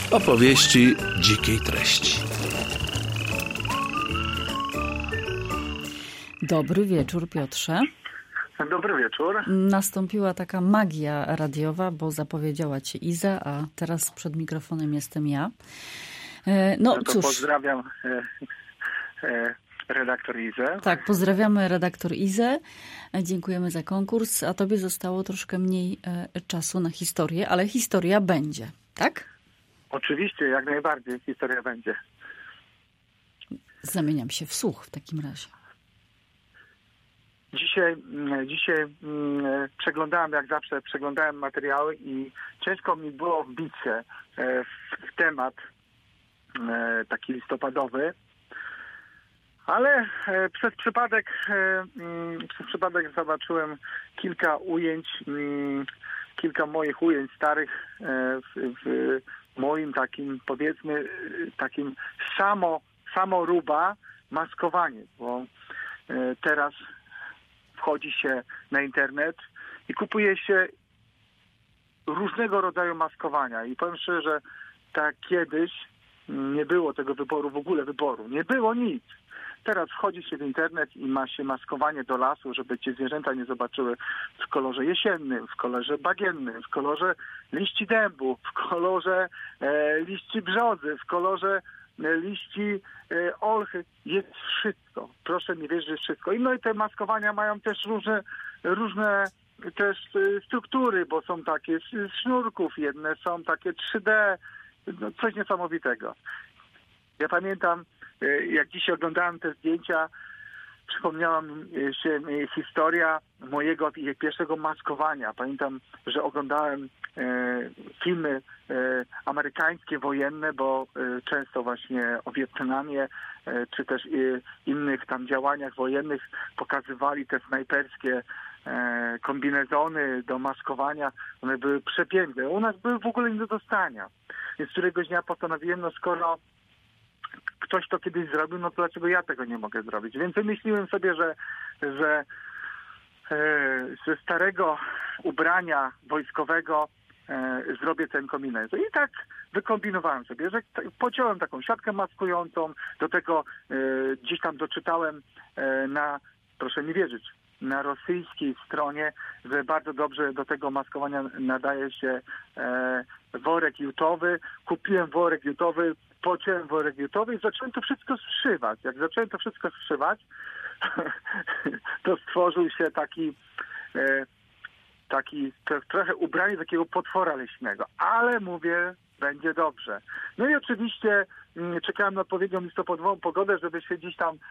Opowieści dzikiej treści. Dobry wieczór, Piotrze. Dobry wieczór. Nastąpiła taka magia radiowa, bo zapowiedziała cię Iza, a teraz przed mikrofonem jestem ja. No to cóż. Pozdrawiam redaktor Izę. Tak, pozdrawiamy redaktor Izę. Dziękujemy za konkurs, a tobie zostało troszkę mniej czasu na historię, ale historia będzie, tak? Oczywiście, jak najbardziej historia będzie. Zamieniam się w słuch w takim razie. Dzisiaj jak zawsze przeglądałem materiały i ciężko mi było wbić się w temat taki listopadowy, ale przez przypadek zobaczyłem kilka moich ujęć starych w moim takim, powiedzmy, takim samoruba maskowanie, bo teraz wchodzi się na internet i kupuje się różnego rodzaju maskowania. I powiem szczerze, że tak kiedyś nie było tego wyboru, w ogóle wyboru. Nie było nic. Teraz wchodzi się w internet i ma się maskowanie do lasu, żeby cię zwierzęta nie zobaczyły w kolorze jesiennym, w kolorze bagiennym, w kolorze liści dębu, w kolorze liści brzozy, w kolorze liści olchy. Jest wszystko. Proszę mi wierzyć, że jest wszystko. No i te maskowania mają też różne też struktury, bo są takie z sznurków, jedne są takie 3D. No, coś niesamowitego. Ja pamiętam, jak dzisiaj oglądałem te zdjęcia, przypomniała mi się historia mojego pierwszego maskowania. Pamiętam, że oglądałem filmy amerykańskie, wojenne, bo często właśnie o Wietnamie, czy też innych tam działaniach wojennych pokazywali te snajperskie kombinezony do maskowania. One były przepiękne. U nas były w ogóle nie do dostania. Więc któregoś dnia postanowiłem, no skoro ktoś to kiedyś zrobił, no to dlaczego ja tego nie mogę zrobić? Więc wymyśliłem sobie, że ze starego ubrania wojskowego zrobię ten kombinezon. I tak wykombinowałem sobie, że pociąłem taką siatkę maskującą, do tego gdzieś tam doczytałem proszę mi wierzyć, na rosyjskiej stronie, że bardzo dobrze do tego maskowania nadaje się worek jutowy. Kupiłem worek jutowy, pociąłem worek jutowy i zacząłem to wszystko zszywać. Jak zacząłem to wszystko zszywać, to stworzył się taki trochę ubranie takiego potwora leśnego. Ale mówię, będzie dobrze. No i oczywiście czekałem na odpowiednią listopadową pogodę, żeby się gdzieś tam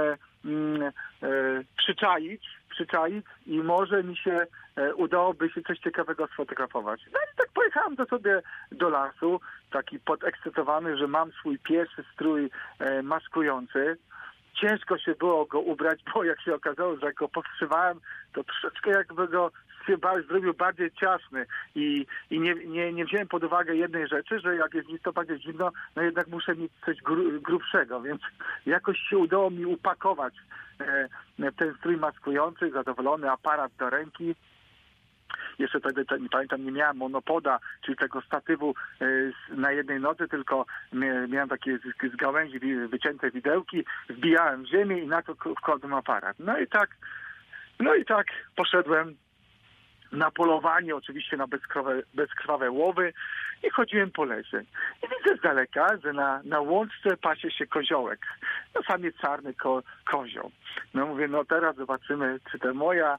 przyczaić i może mi się udałoby się coś ciekawego sfotografować. No i tak pojechałem sobie do lasu, taki podekscytowany, że mam swój pierwszy strój maskujący. Ciężko się było go ubrać, bo jak się okazało, że jak go podszywałem, to troszeczkę jakby go zrobił bardziej ciasny i nie wziąłem pod uwagę jednej rzeczy, że jak jest w listopadzie zimno, no jednak muszę mieć coś grubszego, więc jakoś się udało mi upakować ten strój maskujący, zadowolony, aparat do ręki. Jeszcze wtedy, nie pamiętam, nie miałem monopoda, czyli tego statywu na jednej nodze, tylko miałem takie z gałęzi wycięte widełki, wbijałem w ziemię i na to wkładłem aparat. No i tak poszedłem na polowanie, oczywiście na bezkrwawe łowy i chodziłem po lesie. I widzę z daleka, że na łączce pasie się koziołek. No samiec czarny kozioł. No mówię, no teraz zobaczymy, czy ta moja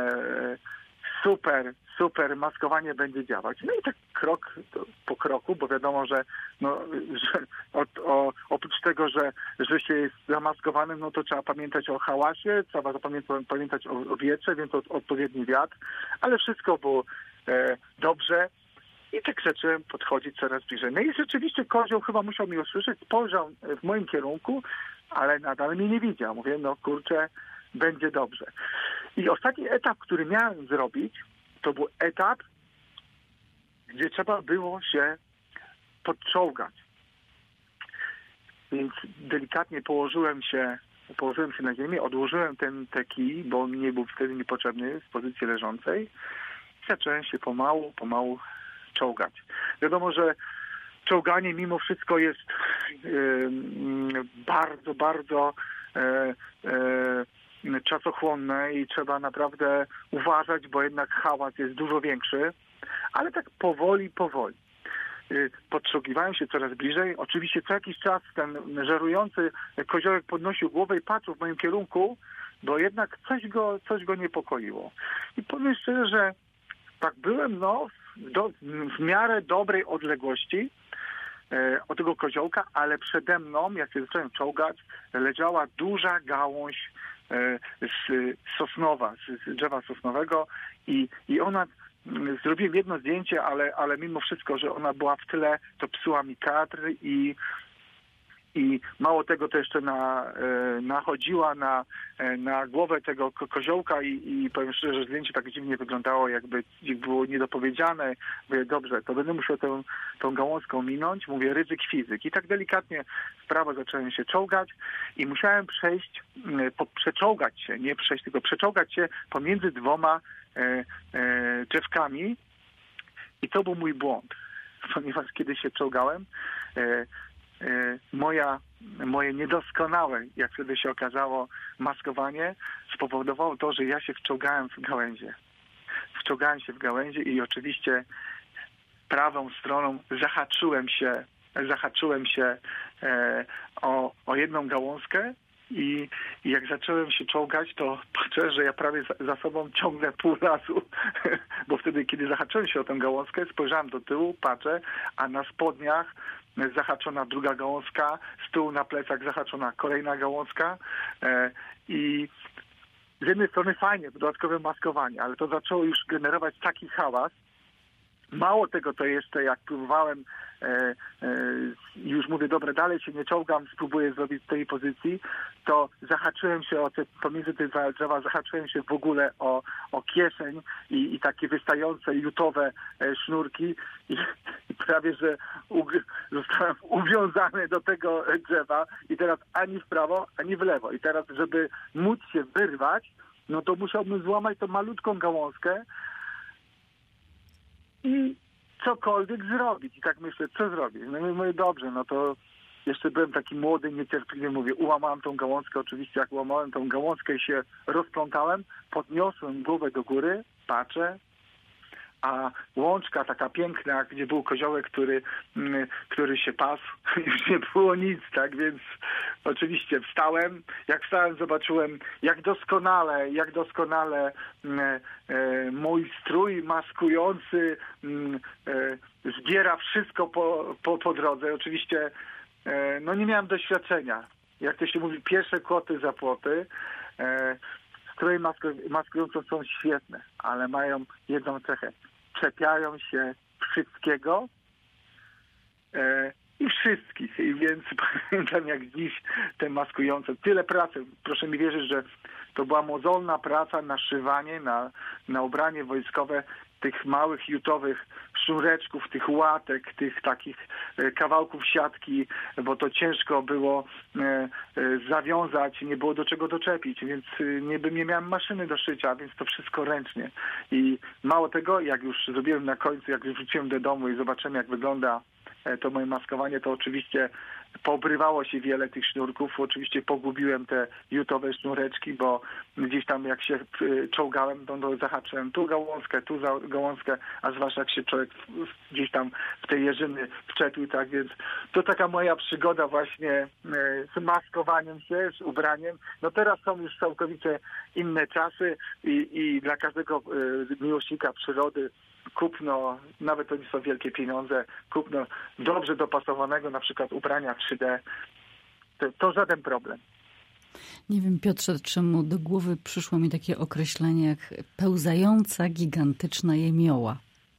super maskowanie będzie działać. No i tak krok po kroku, bo wiadomo, że oprócz tego, że się jest zamaskowanym, no to trzeba pamiętać o hałasie, trzeba pamiętać o wietrze, więc odpowiedni wiatr, ale wszystko było dobrze i tak zacząłem podchodzić coraz bliżej. No i rzeczywiście kozioł chyba musiał mnie usłyszeć, spojrzał w moim kierunku, ale nadal mnie nie widział. Mówię, no kurczę, będzie dobrze. I ostatni etap, który miałem zrobić, to był etap, gdzie trzeba było się podczołgać. Więc delikatnie położyłem się na ziemię, odłożyłem te kij, bo mi nie był wtedy niepotrzebny z pozycji leżącej. Zacząłem się pomału czołgać. Wiadomo, że czołganie mimo wszystko jest bardzo, bardzo czasochłonne i trzeba naprawdę uważać, bo jednak hałas jest dużo większy, ale tak powoli. Podsłuchiwałem się coraz bliżej. Oczywiście co jakiś czas ten żerujący koziołek podnosił głowę i patrzył w moim kierunku, bo jednak coś go niepokoiło. I powiem szczerze, że tak byłem w miarę dobrej odległości od tego koziołka, ale przede mną, jak się zacząłem czołgać, leżała duża gałąź z drzewa sosnowego i ona, zrobiłem jedno zdjęcie, ale mimo wszystko, że ona była w tyle, to psuła mi kadr i mało tego to jeszcze nachodziła na głowę tego koziołka i powiem szczerze, że zdjęcie tak dziwnie wyglądało, jakby było niedopowiedziane. Mówię, dobrze, to będę musiał tą gałązką minąć. Mówię, ryzyk fizyk. I tak delikatnie w prawo zacząłem się czołgać i musiałem przeczołgać się pomiędzy dwoma drzewkami i to był mój błąd, ponieważ kiedy się czołgałem, moje niedoskonałe, jak wtedy się okazało, maskowanie spowodowało to, że ja się wczołgałem w gałęzie. Wczołgałem się w gałęzie i oczywiście prawą stroną zahaczyłem się o jedną gałązkę i jak zacząłem się czołgać, to patrzę, że ja prawie za sobą ciągnę pół lasu, bo wtedy, kiedy zahaczyłem się o tę gałązkę, spojrzałem do tyłu, patrzę, a na spodniach zahaczona druga gałązka, z tyłu na plecach zahaczona kolejna gałązka i z jednej strony fajnie, dodatkowe maskowanie, ale to zaczęło już generować taki hałas. Mało tego, to jeszcze jak próbowałem, już mówię, dobra, dalej się nie czołgam, spróbuję zrobić z tej pozycji, to zahaczyłem się pomiędzy te dwa drzewa, zahaczyłem się w ogóle o kieszeń i takie wystające jutowe sznurki i prawie, że zostałem uwiązany do tego drzewa i teraz ani w prawo, ani w lewo. I teraz, żeby móc się wyrwać, no to musiałbym złamać tą malutką gałązkę i cokolwiek zrobić. I tak myślę, co zrobić? No i mówię, dobrze, no to jeszcze byłem taki młody, niecierpliwy, mówię, ułamałem tą gałązkę. Oczywiście jak ułamałem tą gałązkę i się rozplątałem, podniosłem głowę do góry, patrzę, a łączka taka piękna, gdzie był koziołek, który się pasł, już nie było nic, tak, więc oczywiście wstałem. Jak wstałem, zobaczyłem, jak doskonale mój strój maskujący zbiera wszystko po drodze. Oczywiście no nie miałem doświadczenia. Jak to się mówi, pierwsze koty za płoty. Stroje maskujące są świetne, ale mają jedną cechę. Czepiają się wszystkiego i wszystkich. I więc pamiętam jak dziś te maskujące. Tyle pracy. Proszę mi wierzyć, że to była mozolna praca na szywanie, na ubranie wojskowe tych małych jutowych sznureczków, tych łatek, tych takich kawałków siatki, bo to ciężko było zawiązać, nie było do czego doczepić, więc nie miałem maszyny do szycia, więc to wszystko ręcznie. I mało tego, jak już zrobiłem na końcu, jak już wróciłem do domu i zobaczyłem, jak wygląda to moje maskowanie, to oczywiście poobrywało się wiele tych sznurków. Oczywiście pogubiłem te jutowe sznureczki, bo gdzieś tam jak się czołgałem, to zahaczyłem tu gałązkę, a zwłaszcza jak się człowiek gdzieś tam w tej jeżyny wczepił, tak więc to taka moja przygoda właśnie z maskowaniem się, z ubraniem. No teraz są już całkowicie inne czasy i dla każdego miłośnika przyrody kupno, nawet to nie są wielkie pieniądze, kupno dobrze dopasowanego na przykład ubrania 3D, to żaden problem. Nie wiem, Piotrze, czemu do głowy przyszło mi takie określenie jak pełzająca, gigantyczna jemioła.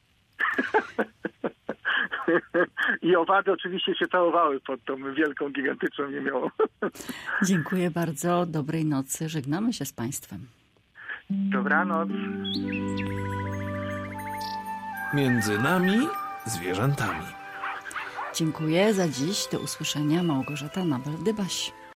I owady oczywiście się całowały pod tą wielką, gigantyczną jemiołą. Dziękuję bardzo. Dobrej nocy. Żegnamy się z Państwem. Dobranoc. Między nami, zwierzętami. Dziękuję za dziś. Do usłyszenia. Małgorzata Nabel-Dybaś.